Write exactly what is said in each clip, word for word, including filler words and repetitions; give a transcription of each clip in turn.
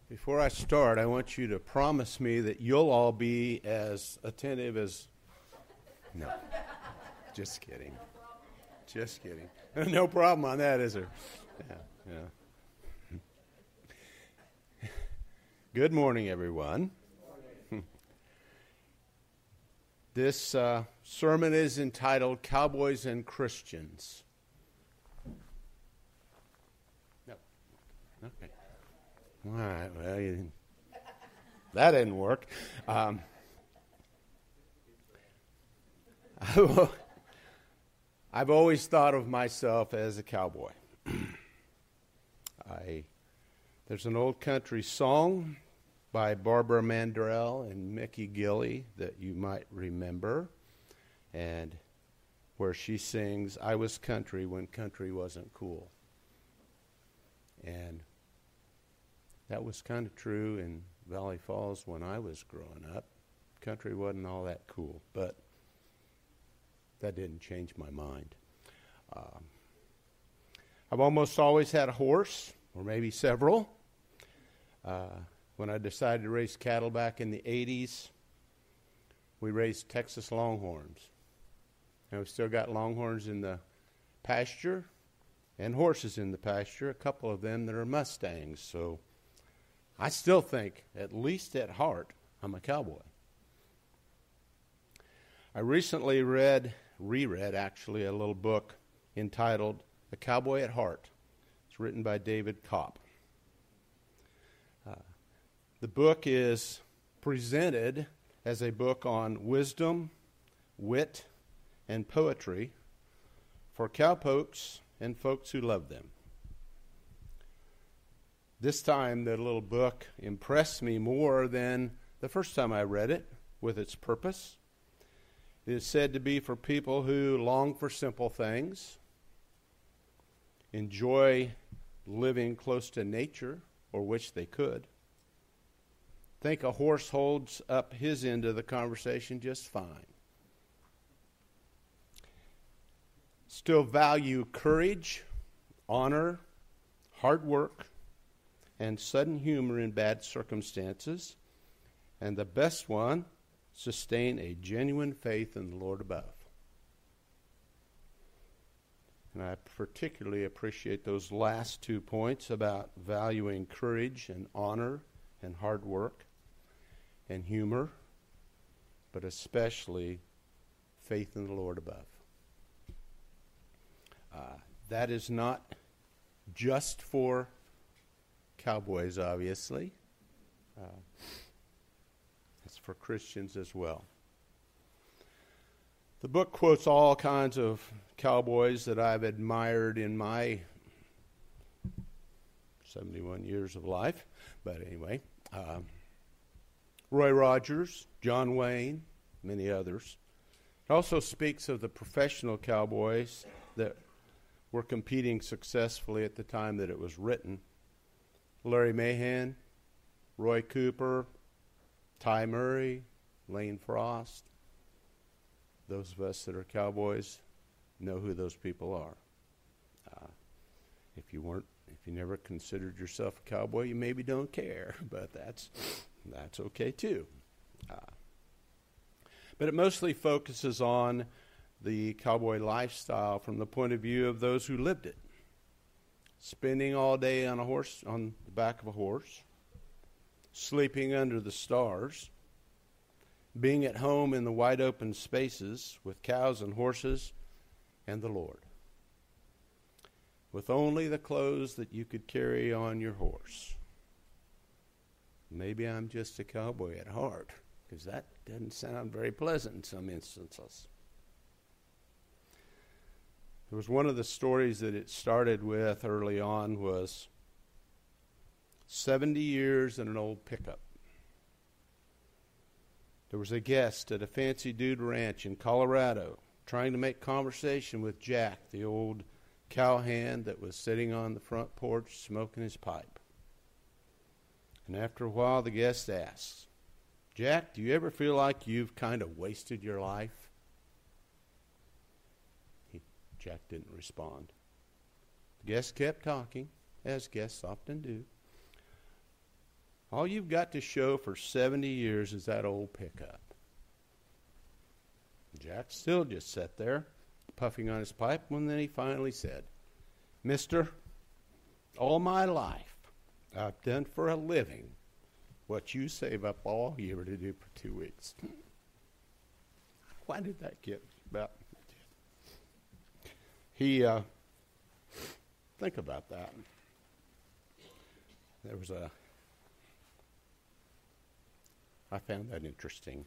Before I start, I want you to promise me that you'll all be as attentive as... No, just kidding. Just kidding. No problem on that, is there? Yeah, yeah. Good morning, everyone. This uh, sermon is entitled Cowboys and Christians. No. Okay. All right, well, you, that didn't work. Um, I've always thought of myself as a cowboy. I there's an old country song by Barbara Mandrell and Mickey Gilley that you might remember, and where she sings, "I was country when country wasn't cool." And that was kind of true in Valley Falls when I was growing up. Country wasn't all that cool, but that didn't change my mind. Um, I've almost always had a horse, or maybe several. Uh, when I decided to raise cattle back in the eighties, we raised Texas Longhorns. And we've still got Longhorns in the pasture and horses in the pasture, a couple of them that are Mustangs, so I still think, at least at heart, I'm a cowboy. I recently read, reread actually, a little book entitled A Cowboy at Heart. It's written by David Kopp. Uh, the book is presented as a book on wisdom, wit, and poetry for cowpokes and folks who love them. This time, the little book impressed me more than the first time I read it with its purpose. It is said to be for people who long for simple things, enjoy living close to nature, or wish they could, think a horse holds up his end of the conversation just fine, still value courage, honor, hard work, and sudden humor in bad circumstances, and the best one, sustain a genuine faith in the Lord above. And I particularly appreciate those last two points about valuing courage and honor and hard work and humor, but especially faith in the Lord above. Uh, that is not just for cowboys, obviously. Uh, it's for Christians as well. The book quotes all kinds of cowboys that I've admired in my seventy-one years of life. But anyway, uh, Roy Rogers, John Wayne, many others. It also speaks of the professional cowboys that were competing successfully at the time that it was written. Larry Mahan, Roy Cooper, Ty Murray, Lane Frost. Those of us that are cowboys know who those people are. Uh, if you weren't, if you never considered yourself a cowboy, you maybe don't care, but that's that's okay too. Uh, but it mostly focuses on the cowboy lifestyle from the point of view of those who lived it. Spending all day on a horse, on the back of a horse, sleeping under the stars, being at home in the wide open spaces with cows and horses and the Lord, with only the clothes that you could carry on your horse. Maybe I'm just a cowboy at heart, because that doesn't sound very pleasant in some instances. There was one of the stories that it started with early on was seventy years in an old pickup. There was a guest at a fancy dude ranch in Colorado trying to make conversation with Jack, the old cowhand that was sitting on the front porch smoking his pipe. And after a while, the guest asks, "Jack, do you ever feel like you've kind of wasted your life?" He, Jack didn't respond. The guest kept talking, as guests often do. All you've got to show for seventy years is that old pickup. Jack still just sat there, puffing on his pipe, when then he finally said, Mister, all my life, I've done for a living what you save up all year to do for two weeks. Why did that get about? He, uh, think about that. There was a, I found that interesting.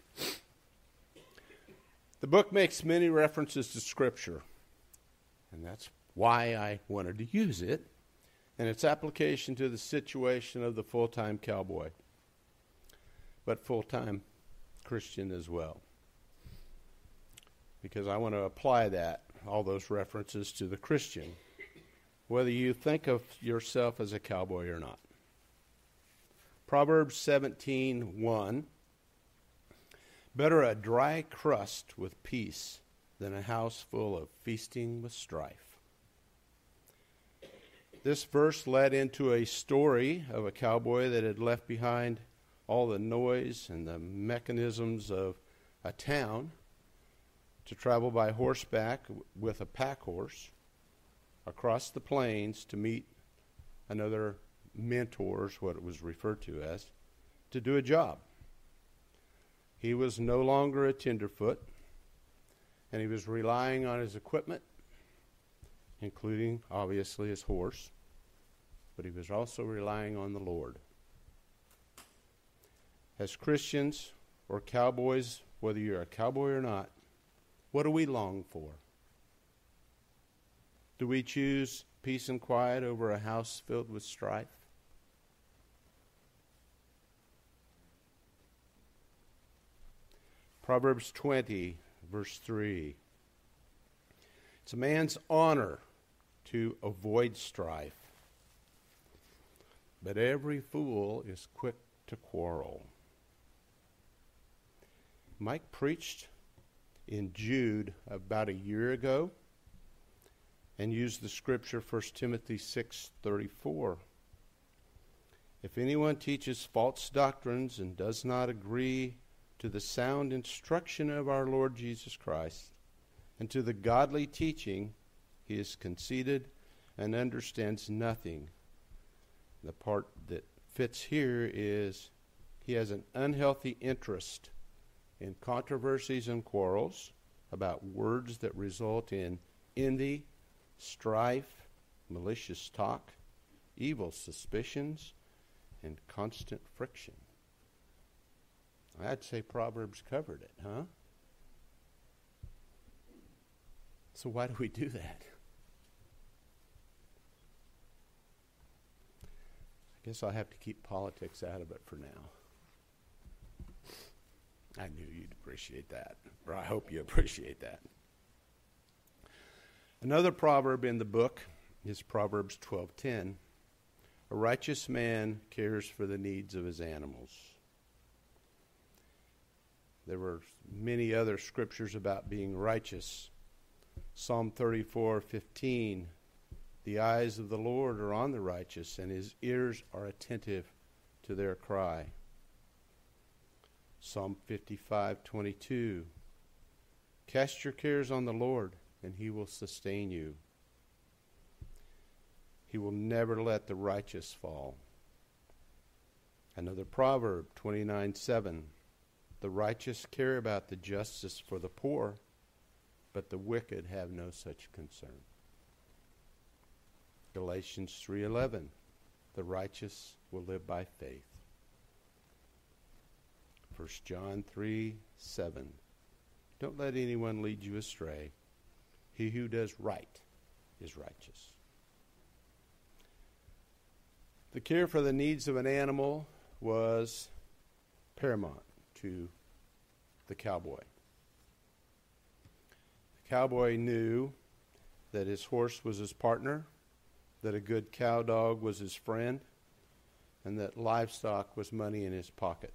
The book makes many references to Scripture, and that's why I wanted to use it, and its application to the situation of the full-time cowboy, but full-time Christian as well. Because I want to apply that, all those references, to the Christian, whether you think of yourself as a cowboy or not. Proverbs seventeen one. Better a dry crust with peace than a house full of feasting with strife. This verse led into a story of a cowboy that had left behind all the noise and the mechanisms of a town to travel by horseback with a pack horse across the plains to meet another mentor, what it was referred to as, to do a job. He was no longer a tenderfoot, and he was relying on his equipment, including, obviously, his horse, but he was also relying on the Lord. As Christians or cowboys, whether you're a cowboy or not, what do we long for? Do we choose peace and quiet over a house filled with strife? Proverbs twenty, verse three. It's a man's honor to avoid strife, but every fool is quick to quarrel. Mike preached in Jude about a year ago and used the scripture First Timothy six thirty-four. If anyone teaches false doctrines and does not agree to the sound instruction of our Lord Jesus Christ, and to the godly teaching, he is conceited and understands nothing. The part that fits here is he has an unhealthy interest in controversies and quarrels about words that result in envy, strife, malicious talk, evil suspicions, and constant friction. I'd say Proverbs covered it, huh? So why do we do that? I guess I'll have to keep politics out of it for now. I knew you'd appreciate that, or I hope you appreciate that. Another proverb in the book is Proverbs twelve ten. A righteous man cares for the needs of his animals. There were many other scriptures about being righteous. Psalm thirty-four fifteen, the eyes of the Lord are on the righteous, and his ears are attentive to their cry. Psalm fifty-five twenty-two, cast your cares on the Lord, and he will sustain you. He will never let the righteous fall. Another proverb, twenty-nine seven, the righteous care about the justice for the poor, but the wicked have no such concern. Galatians three eleven, the righteous will live by faith. First John three seven, don't let anyone lead you astray. He who does right is righteous. The care for the needs of an animal was paramount to the cowboy. The cowboy knew that his horse was his partner, that a good cow dog was his friend, and that livestock was money in his pocket.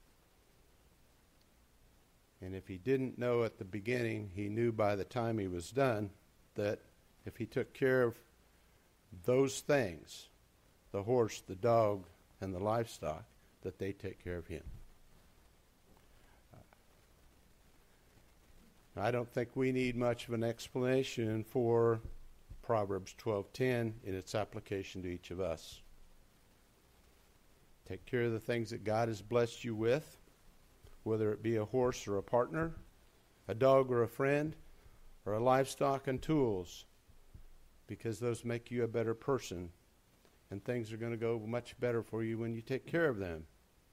And if he didn't know at the beginning, he knew by the time he was done that if he took care of those things, the horse, the dog, and the livestock, that they take care of him. I don't think we need much of an explanation for Proverbs twelve ten in its application to each of us. Take care of the things that God has blessed you with, whether it be a horse or a partner, a dog or a friend, or a livestock and tools, because those make you a better person, and things are going to go much better for you when you take care of them.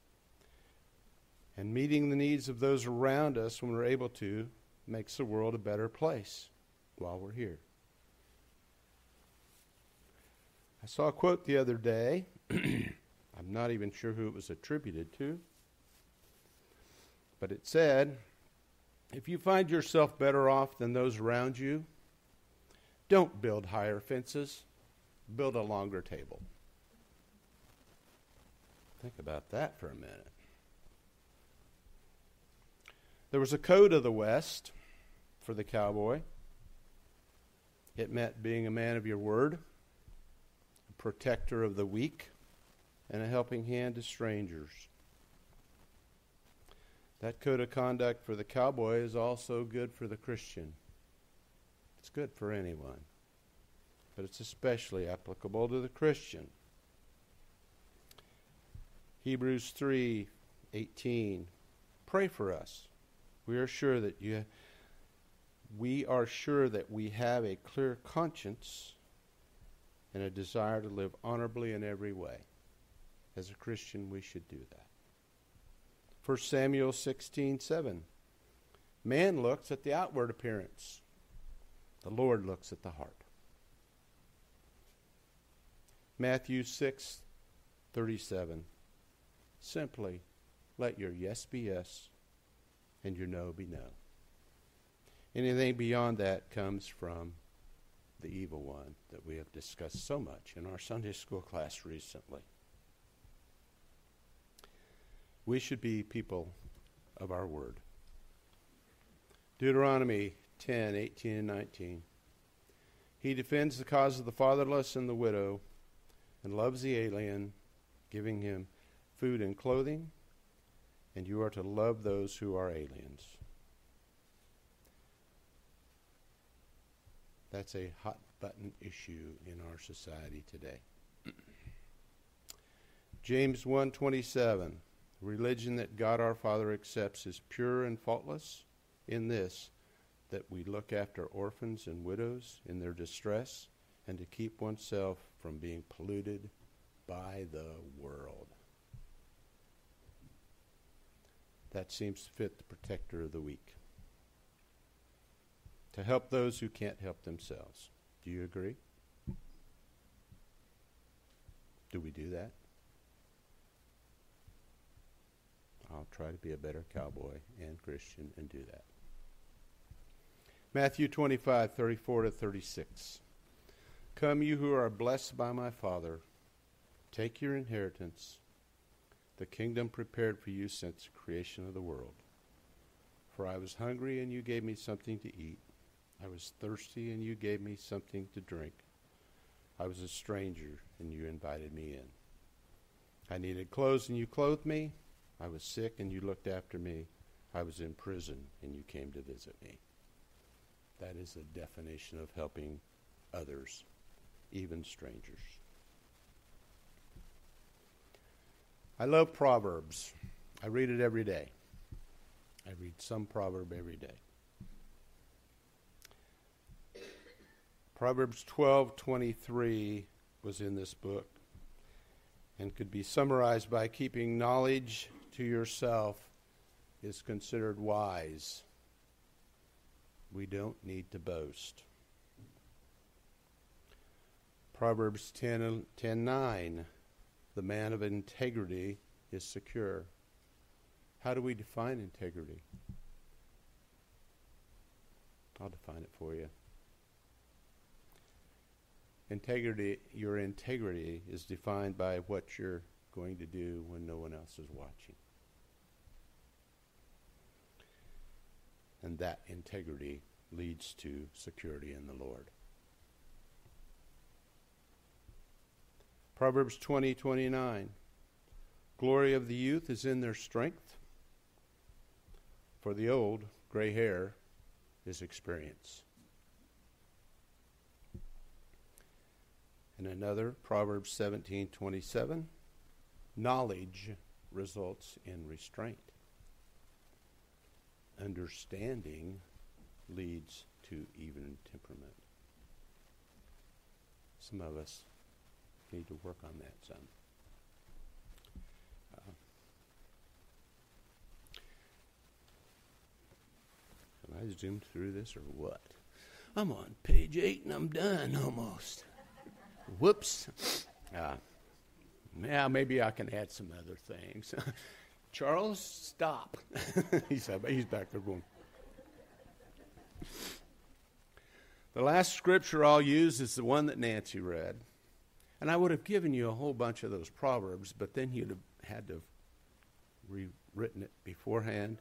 And meeting the needs of those around us when we're able to makes the world a better place while we're here. I saw a quote the other day. I'm not even sure who it was attributed to, but it said, if you find yourself better off than those around you, don't build higher fences, build a longer table. Think about that for a minute. There was a code of the West for the cowboy. It meant being a man of your word, a protector of the weak, and a helping hand to strangers. That code of conduct for the cowboy is also good for the Christian. It's good for anyone, but it's especially applicable to the Christian. Hebrews three eighteen. Pray for us. We are sure that you we are sure that we have a clear conscience and a desire to live honorably in every way. As a Christian, we should do that. First Samuel sixteen seven. Man looks at the outward appearance. The Lord looks at the heart. Matthew six thirty-seven. Simply let your yes be yes and your no be no. Anything beyond that comes from the evil one that we have discussed so much in our Sunday school class recently. We should be people of our word. Deuteronomy ten eighteen and nineteen. He defends the cause of the fatherless and the widow and loves the alien, giving him food and clothing, and you are to love those who are aliens. That's a hot button issue in our society today. James one twenty-seven. Religion that God our Father accepts is pure and faultless in this, that we look after orphans and widows in their distress, and to keep oneself from being polluted by the world. That seems to fit the protector of the weak. To help those who can't help themselves. Do you agree? Do we do that? I'll try to be a better cowboy and Christian and do that. Matthew twenty-five thirty-four to thirty-six. Come, you who are blessed by my Father, take your inheritance, the kingdom prepared for you since the creation of the world. For I was hungry, and you gave me something to eat. I was thirsty, and you gave me something to drink. I was a stranger, and you invited me in. I needed clothes, and you clothed me. I was sick, and you looked after me. I was in prison, and you came to visit me. That is a definition of helping others, even strangers. I love Proverbs. I read it every day. I read some proverb every day. Proverbs twelve twenty-three was in this book and could be summarized by keeping knowledge to yourself is considered wise. We don't need to boast. Proverbs ten nine. The man of integrity is secure. How do we define integrity? I'll define it for you. Integrity, your integrity is defined by what you're going to do when no one else is watching. And that integrity leads to security in the Lord. Proverbs twenty twenty-nine. Glory of the youth is in their strength. For the old, gray hair is experience. And another, Proverbs seventeen twenty-seven, knowledge results in restraint. Understanding leads to even temperament. Some of us need to work on that some. Uh, can I zoom through this or what? I'm on page eight and I'm done almost. Whoops. Uh, yeah, maybe I can add some other things. Charles, stop. he's, he's back there going. The last scripture I'll use is the one that Nancy read. And I would have given you a whole bunch of those Proverbs, but then you'd have had to have rewritten it beforehand.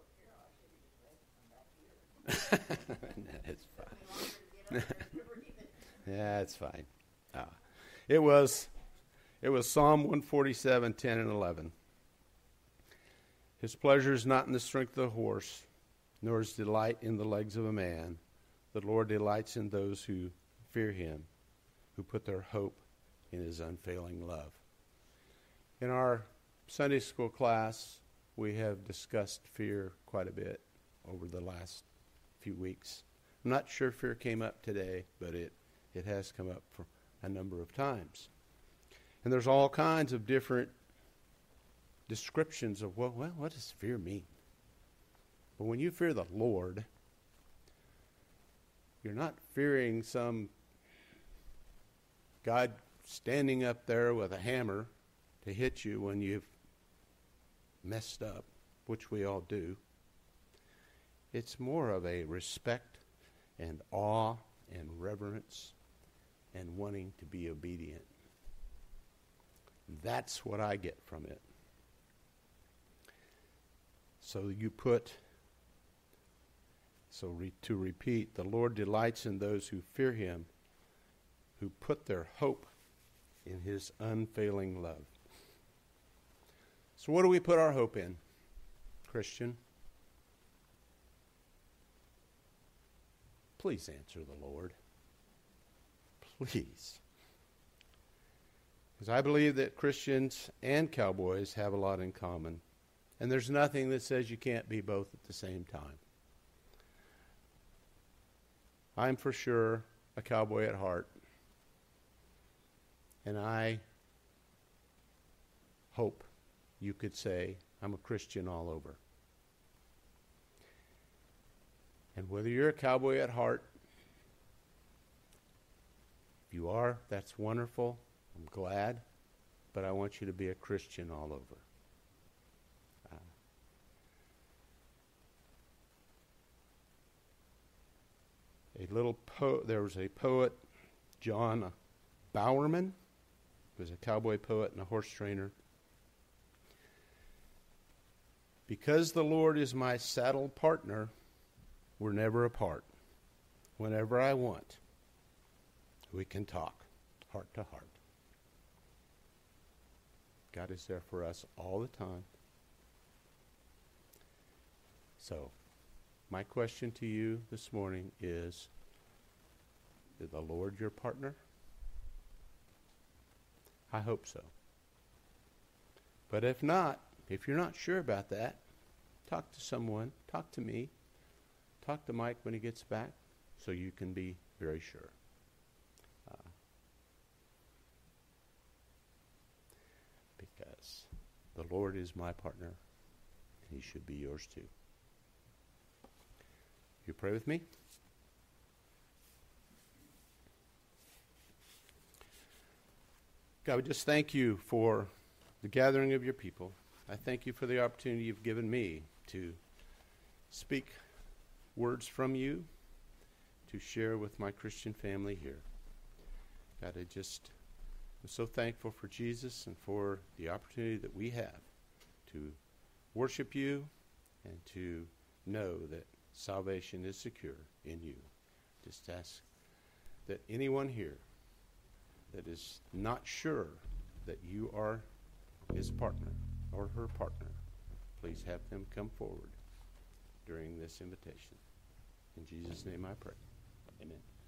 It's fine. Yeah, it's fine. Uh, it was it was Psalm one forty-seven, ten and eleven. His pleasure is not in the strength of the horse, nor his delight in the legs of a man. The Lord delights in those who fear him, who put their hope in his unfailing love. In our Sunday school class, we have discussed fear quite a bit over the last few weeks. I'm not sure fear came up today, but it, it has come up for a number of times. And there's all kinds of different descriptions of, well, well what does fear mean? But when you fear the Lord, you're not fearing some God standing up there with a hammer to hit you when you've messed up, which we all do. It's more of a respect and awe and reverence and wanting to be obedient. That's what I get from it. So you put, so re, to repeat, the Lord delights in those who fear him, who put their hope in his unfailing love. So what do we put our hope in, Christian? Please answer the Lord. Please. Because I believe that Christians and cowboys have a lot in common. And there's nothing that says you can't be both at the same time. I'm for sure a cowboy at heart. And I hope you could say I'm a Christian all over. And whether you're a cowboy at heart, if you are, that's wonderful. I'm glad. But I want you to be a Christian all over. Uh, a little po- there was a poet, John Bowerman, who was a cowboy poet and a horse trainer. Because the Lord is my saddle partner, we're never apart. Whenever I want, we can talk heart to heart. God is there for us all the time. So, my question to you this morning is, is the Lord your partner? I hope so. But if not, if you're not sure about that, talk to someone, talk to me, talk to Mike when he gets back, so you can be very sure. Uh, because the Lord is my partner, and he should be yours too. You pray with me? God, we just thank you for the gathering of your people. I thank you for the opportunity you've given me to speak words from you, to share with my Christian family here. God, I just am so thankful for Jesus and for the opportunity that we have to worship you and to know that salvation is secure in you. Just ask that anyone here that is not sure that you are his partner or her partner, please have them come forward during this invitation. In Jesus' name I pray. Amen.